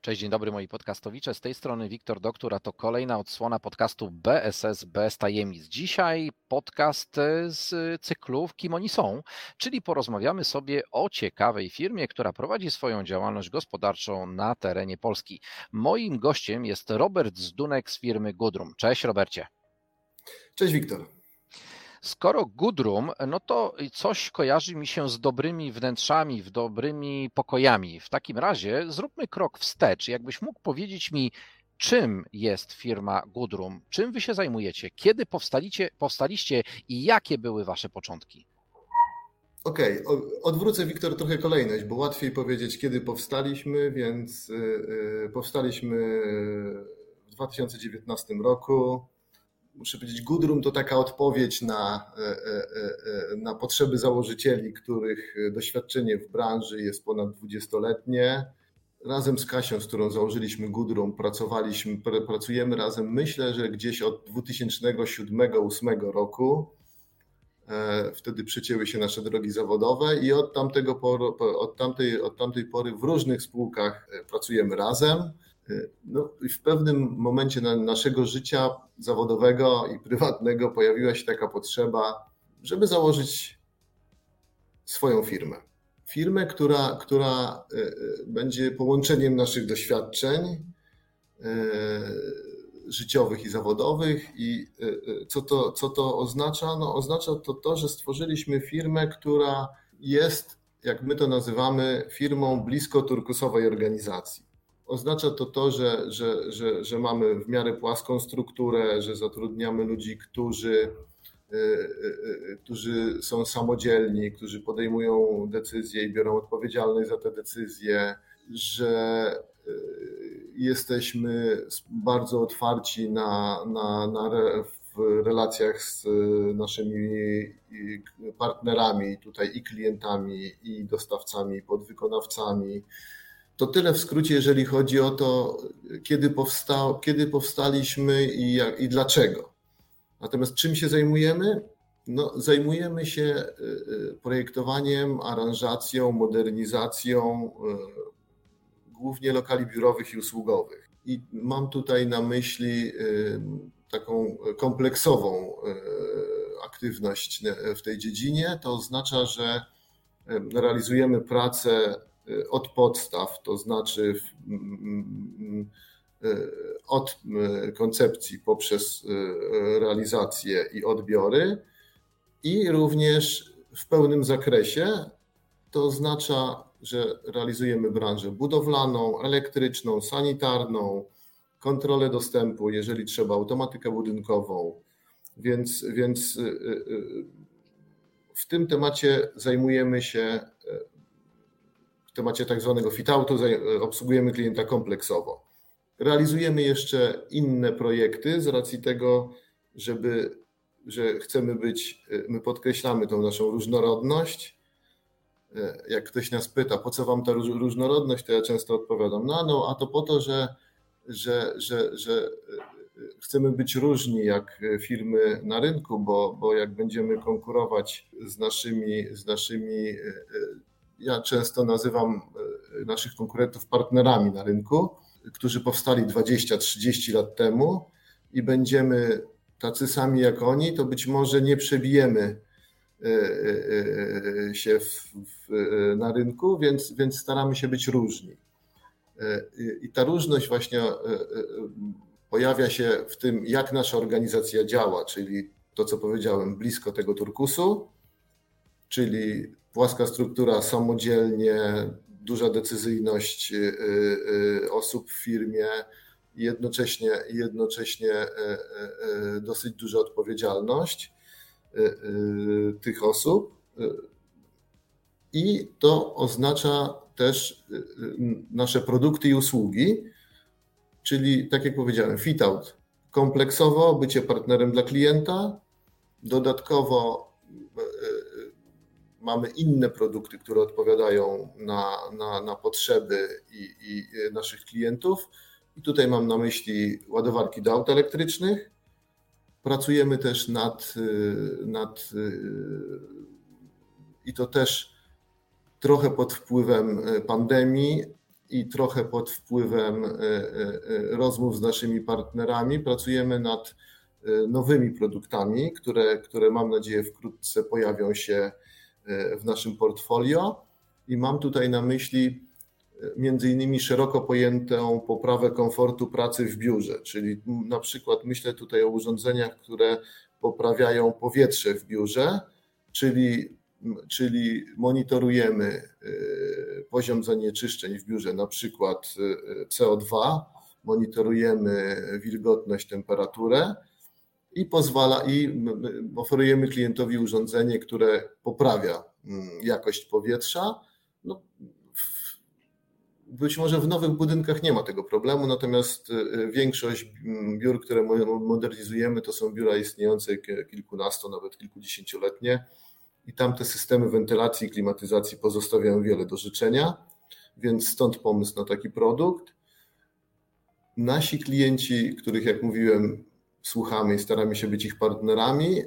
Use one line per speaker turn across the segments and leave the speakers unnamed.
Cześć, dzień dobry moi podcastowicze. Z tej strony Wiktor Doktor, a to kolejna odsłona podcastu BSS bez tajemnic. Dzisiaj podcast z cyklu Kim oni są, czyli porozmawiamy sobie o ciekawej firmie, która prowadzi swoją działalność gospodarczą na terenie Polski. Moim gościem jest Robert Zdunek z firmy Goodroom. Cześć Robercie.
Cześć Wiktor.
Skoro Goodroom, no to coś kojarzy mi się z dobrymi wnętrzami, dobrymi pokojami. W takim razie zróbmy krok wstecz. Jakbyś mógł powiedzieć mi, czym jest firma Goodroom? Czym wy się zajmujecie? Kiedy powstaliście i jakie były wasze początki?
Okej, odwrócę Wiktor trochę kolejność, bo łatwiej powiedzieć kiedy powstaliśmy, więc powstaliśmy w 2019 roku. Muszę powiedzieć, Goodroom to taka odpowiedź na potrzeby założycieli, których doświadczenie w branży jest ponad 20-letnie. Razem z Kasią, z którą założyliśmy Goodroom, pracujemy razem, myślę, że gdzieś od 2007-2008 roku. Wtedy przecięły się nasze drogi zawodowe i od tamtej pory w różnych spółkach pracujemy razem. No i w pewnym momencie naszego życia zawodowego i prywatnego pojawiła się taka potrzeba, żeby założyć swoją firmę. Firmę, która będzie połączeniem naszych doświadczeń życiowych i zawodowych. I co to oznacza? No, oznacza to, że stworzyliśmy firmę, która jest, jak my to nazywamy, firmą blisko turkusowej organizacji. Oznacza to, że mamy w miarę płaską strukturę, że zatrudniamy ludzi, którzy są samodzielni, którzy podejmują decyzje i biorą odpowiedzialność za te decyzje, że jesteśmy bardzo otwarci w relacjach z naszymi partnerami, tutaj i klientami, i dostawcami, podwykonawcami. To tyle w skrócie, jeżeli chodzi o to, kiedy powstaliśmy i dlaczego. Natomiast czym się zajmujemy? No, zajmujemy się projektowaniem, aranżacją, modernizacją głównie lokali biurowych i usługowych. I mam tutaj na myśli taką kompleksową aktywność w tej dziedzinie. To oznacza, że realizujemy pracę od podstaw, to znaczy od koncepcji poprzez realizację i odbiory i również w pełnym zakresie. To oznacza, że realizujemy branżę budowlaną, elektryczną, sanitarną, kontrolę dostępu, jeżeli trzeba, automatykę budynkową. Więc w tym temacie zajmujemy się, w temacie tak zwanego fit-outu, obsługujemy klienta kompleksowo. Realizujemy jeszcze inne projekty z racji tego, że chcemy być, my podkreślamy tą naszą różnorodność. Jak ktoś nas pyta, po co wam ta różnorodność, to ja często odpowiadam, a to po to, że chcemy być różni jak firmy na rynku, bo jak będziemy konkurować z naszymi, ja często nazywam naszych konkurentów partnerami na rynku, którzy powstali 20-30 lat temu i będziemy tacy sami jak oni, to być może nie przebijemy się na rynku, więc staramy się być różni. I ta różność właśnie pojawia się w tym, jak nasza organizacja działa, czyli to, co powiedziałem, blisko tego turkusu, czyli płaska struktura samodzielnie, duża decyzyjność osób w firmie, jednocześnie dosyć duża odpowiedzialność tych osób i to oznacza też nasze produkty i usługi, czyli tak jak powiedziałem, fit-out kompleksowo, bycie partnerem dla klienta, dodatkowo mamy inne produkty, które odpowiadają na potrzeby i naszych klientów i tutaj mam na myśli ładowarki do aut elektrycznych. Pracujemy też i to też trochę pod wpływem pandemii, i trochę pod wpływem rozmów z naszymi partnerami pracujemy nad nowymi produktami, które mam nadzieję wkrótce pojawią się w naszym portfolio. I mam tutaj na myśli między innymi szeroko pojętą poprawę komfortu pracy w biurze, czyli na przykład myślę tutaj o urządzeniach, które poprawiają powietrze w biurze, czyli monitorujemy poziom zanieczyszczeń w biurze, na przykład CO2, monitorujemy wilgotność, temperaturę i oferujemy klientowi urządzenie, które poprawia jakość powietrza. No, być może w nowych budynkach nie ma tego problemu, natomiast większość biur, które modernizujemy, to są biura istniejące kilkunasto, nawet kilkudziesięcioletnie i tam te systemy wentylacji i klimatyzacji pozostawiają wiele do życzenia, więc stąd pomysł na taki produkt. Nasi klienci, których jak mówiłem słuchamy i staramy się być ich partnerami,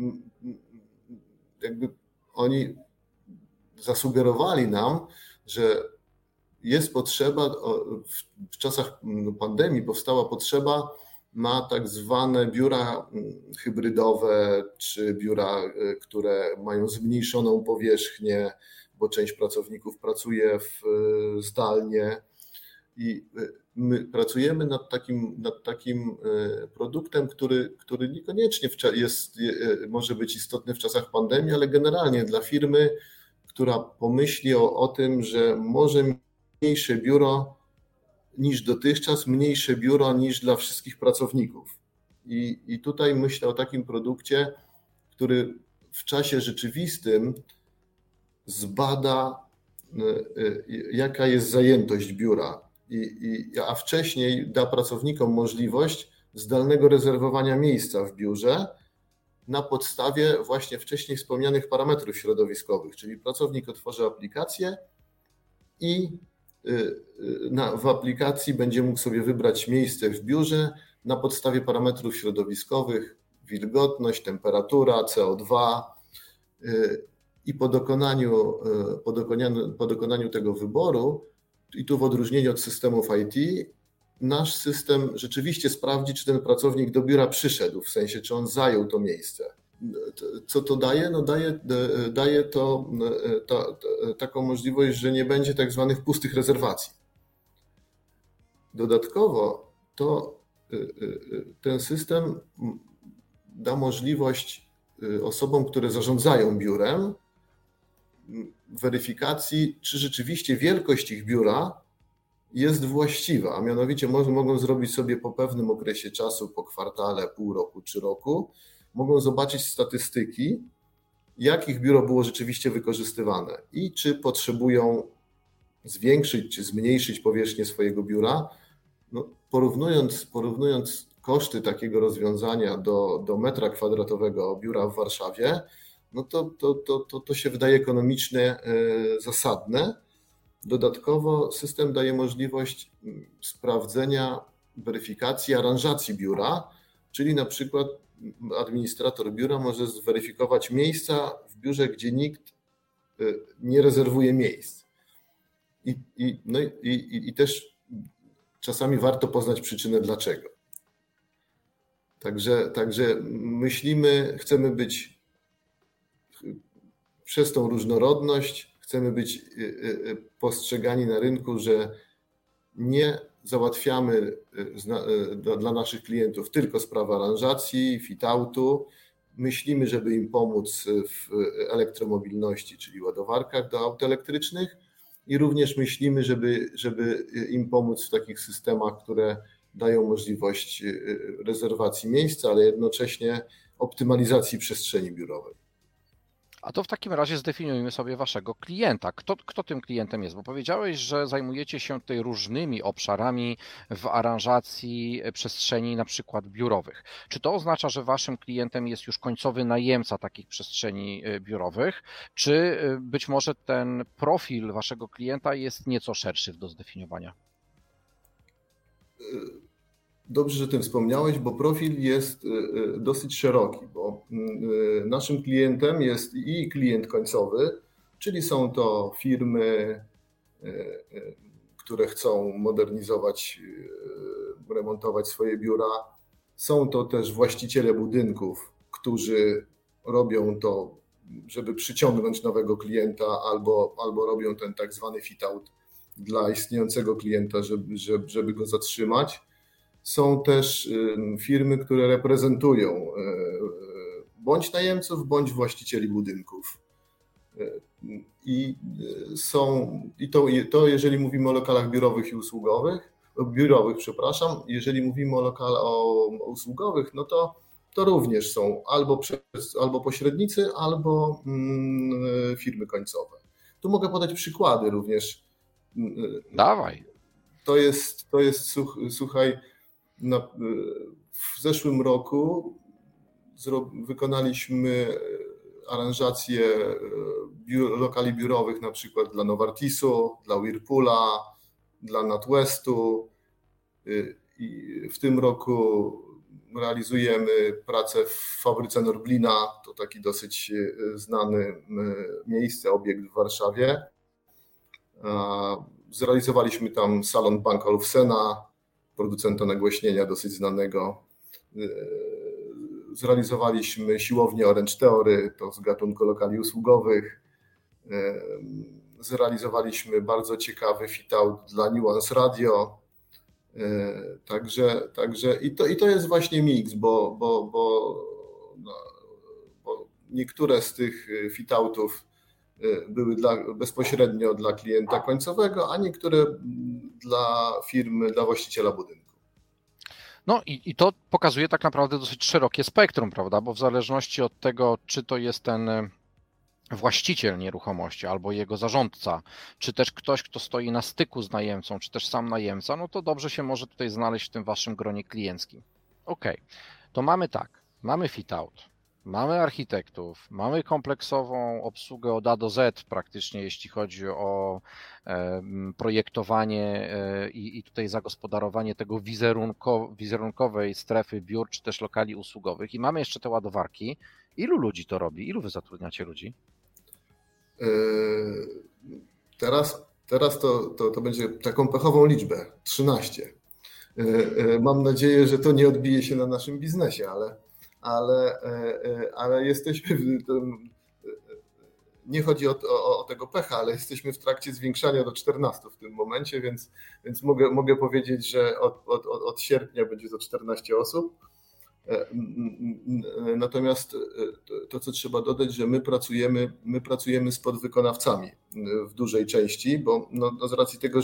jakby oni zasugerowali nam, że jest potrzeba, w czasach pandemii powstała potrzeba na tak zwane biura hybrydowe, czy biura, które mają zmniejszoną powierzchnię, bo część pracowników pracuje zdalnie i my pracujemy nad takim produktem, który niekoniecznie może być istotny w czasach pandemii, ale generalnie dla firmy, która pomyśli o tym, że może mniejsze biuro niż dotychczas, mniejsze biuro niż dla wszystkich pracowników. I tutaj myślę o takim produkcie, który w czasie rzeczywistym zbada, jaka jest zajętość biura, a wcześniej da pracownikom możliwość zdalnego rezerwowania miejsca w biurze na podstawie właśnie wcześniej wspomnianych parametrów środowiskowych, czyli pracownik otworzy aplikację i w aplikacji będzie mógł sobie wybrać miejsce w biurze na podstawie parametrów środowiskowych, wilgotność, temperatura, CO2 i po dokonaniu tego wyboru, i tu w odróżnieniu od systemów IT, nasz system rzeczywiście sprawdzi, czy ten pracownik do biura przyszedł, w sensie, czy on zajął to miejsce. Co to daje? No daje to taką możliwość, że nie będzie tak zwanych pustych rezerwacji. Dodatkowo ten system da możliwość osobom, które zarządzają biurem, weryfikacji, czy rzeczywiście wielkość ich biura jest właściwa, a mianowicie mogą zrobić sobie po pewnym okresie czasu, po kwartale, pół roku czy roku, mogą zobaczyć statystyki, jak ich biuro było rzeczywiście wykorzystywane i czy potrzebują zwiększyć czy zmniejszyć powierzchnię swojego biura. No, porównując koszty takiego rozwiązania do metra kwadratowego biura w Warszawie, no to się wydaje ekonomicznie zasadne. Dodatkowo system daje możliwość sprawdzenia, weryfikacji aranżacji biura, czyli na przykład administrator biura może zweryfikować miejsca w biurze, gdzie nikt nie rezerwuje miejsc. I też czasami warto poznać przyczynę dlaczego. Także myślimy, chcemy być przez tą różnorodność, chcemy być postrzegani na rynku, że nie załatwiamy dla naszych klientów tylko sprawy aranżacji, fit-outu. Myślimy, żeby im pomóc w elektromobilności, czyli ładowarkach do aut elektrycznych i również myślimy, żeby im pomóc w takich systemach, które dają możliwość rezerwacji miejsca, ale jednocześnie optymalizacji przestrzeni biurowej.
A to w takim razie zdefiniujmy sobie waszego klienta. Kto tym klientem jest? Bo powiedziałeś, że zajmujecie się tutaj różnymi obszarami w aranżacji przestrzeni na przykład biurowych. Czy to oznacza, że waszym klientem jest już końcowy najemca takich przestrzeni biurowych, czy być może ten profil waszego klienta jest nieco szerszy do zdefiniowania?
Dobrze, że o tym wspomniałeś, bo profil jest dosyć szeroki, bo naszym klientem jest i klient końcowy, czyli są to firmy, które chcą modernizować, remontować swoje biura. Są to też właściciele budynków, którzy robią to, żeby przyciągnąć nowego klienta, albo robią ten tak zwany fit-out dla istniejącego klienta, żeby go zatrzymać. Są też firmy, które reprezentują bądź najemców, bądź właścicieli budynków. To jeżeli mówimy o lokalach biurowych, jeżeli mówimy o usługowych, no to również są albo pośrednicy, albo firmy końcowe. Tu mogę podać przykłady również.
Dawaj.
To jest słuchaj, w zeszłym roku wykonaliśmy aranżację lokali biurowych na przykład dla Novartisu, dla Whirlpoola, dla NatWestu. I w tym roku realizujemy pracę w fabryce Norblina, to taki dosyć znane miejsce, obiekt w Warszawie. Zrealizowaliśmy tam salon Bank Olufsena, producenta nagłośnienia dosyć znanego. Zrealizowaliśmy siłownię Orange Theory, to z gatunku lokali usługowych. Zrealizowaliśmy bardzo ciekawy fit-out dla Nuance Radio. Także i to jest właśnie miks, bo niektóre z tych fit-outów były bezpośrednio dla klienta końcowego, a niektóre dla firmy, dla właściciela budynku.
No i to pokazuje tak naprawdę dosyć szerokie spektrum, prawda? Bo w zależności od tego, czy to jest ten właściciel nieruchomości albo jego zarządca, czy też ktoś, kto stoi na styku z najemcą, czy też sam najemca, no to dobrze się może tutaj znaleźć w tym waszym gronie klienckim. Okej, to mamy tak, mamy fit-out, mamy architektów, mamy kompleksową obsługę od A do Z praktycznie, jeśli chodzi o projektowanie i tutaj zagospodarowanie tego wizerunkowej strefy biur, czy też lokali usługowych i mamy jeszcze te ładowarki. Ilu ludzi to robi? Ilu wy zatrudniacie ludzi?
Teraz to będzie taką pechową liczbę, 13. Mam nadzieję, że to nie odbije się na naszym biznesie, ale jesteśmy nie chodzi o tego pecha, ale jesteśmy w trakcie zwiększania do 14 w tym momencie, więc mogę powiedzieć, że od sierpnia będzie to 14 osób. Natomiast to, co trzeba dodać, że my pracujemy z podwykonawcami w dużej części, bo z racji tego,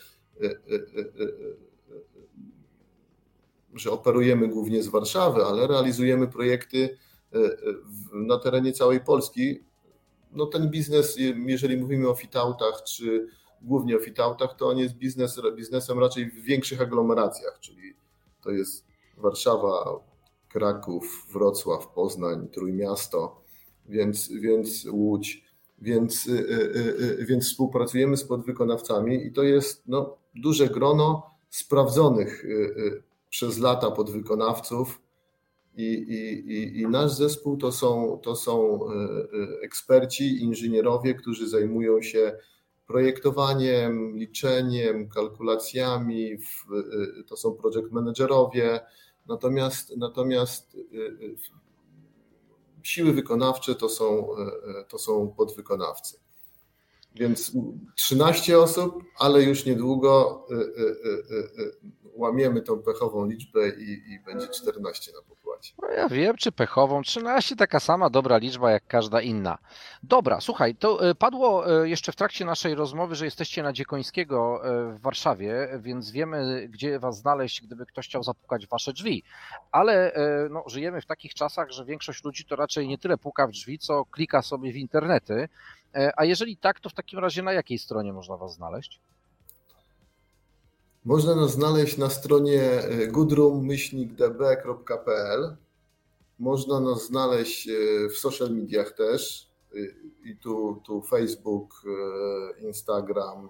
że operujemy głównie z Warszawy, ale realizujemy projekty na terenie całej Polski. No ten biznes, jeżeli mówimy o fit-outach, czy głównie o fit-outach, to on jest biznesem raczej w większych aglomeracjach, czyli to jest Warszawa, Kraków, Wrocław, Poznań, Trójmiasto, więc Łódź, więc współpracujemy z podwykonawcami i to jest duże grono sprawdzonych przez lata podwykonawców i nasz zespół to są eksperci, inżynierowie, którzy zajmują się projektowaniem, liczeniem, kalkulacjami, to są project managerowie, natomiast siły wykonawcze to są podwykonawcy. Więc 13 osób, ale już niedługo łamiemy tą pechową liczbę i będzie 14 na pokładzie.
No ja wiem, czy pechową, 13 taka sama dobra liczba jak każda inna. Dobra, słuchaj, to padło jeszcze w trakcie naszej rozmowy, że jesteście na Dziekońskiego w Warszawie, więc wiemy, gdzie was znaleźć, gdyby ktoś chciał zapukać w wasze drzwi. Ale żyjemy w takich czasach, że większość ludzi to raczej nie tyle puka w drzwi, co klika sobie w internety. A jeżeli tak, to w takim razie na jakiej stronie można was znaleźć?
Można nas znaleźć na stronie goodroom-db.pl. Można nas znaleźć w social mediach też. I tu Facebook, Instagram.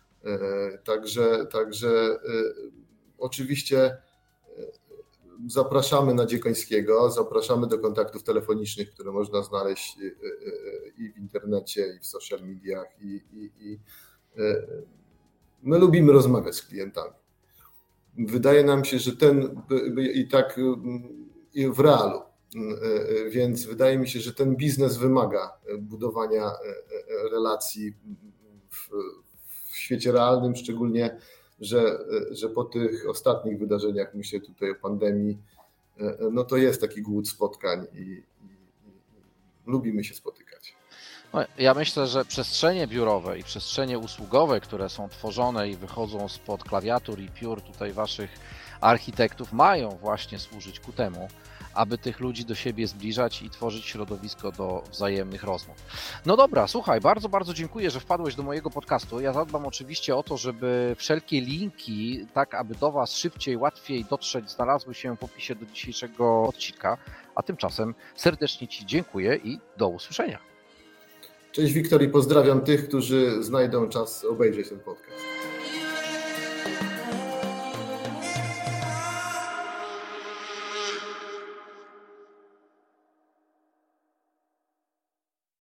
Także oczywiście zapraszamy na Dziekońskiego, zapraszamy do kontaktów telefonicznych, które można znaleźć i w internecie, i w social mediach, My lubimy rozmawiać z klientami. Wydaje nam się, że i tak w realu, więc wydaje mi się, że ten biznes wymaga budowania relacji w świecie realnym, szczególnie, że po tych ostatnich wydarzeniach, myślę tutaj o pandemii, no to jest taki głód spotkań i lubimy się spotykać.
No, ja myślę, że przestrzenie biurowe i przestrzenie usługowe, które są tworzone i wychodzą spod klawiatur i piór tutaj waszych architektów, mają właśnie służyć ku temu, aby tych ludzi do siebie zbliżać i tworzyć środowisko do wzajemnych rozmów. No dobra, słuchaj, bardzo, bardzo dziękuję, że wpadłeś do mojego podcastu. Ja zadbam oczywiście o to, żeby wszelkie linki, tak aby do was szybciej, łatwiej dotrzeć, znalazły się w opisie do dzisiejszego odcinka, a tymczasem serdecznie ci dziękuję i do usłyszenia.
Cześć Wiktor i pozdrawiam tych, którzy znajdą czas obejrzeć ten podcast.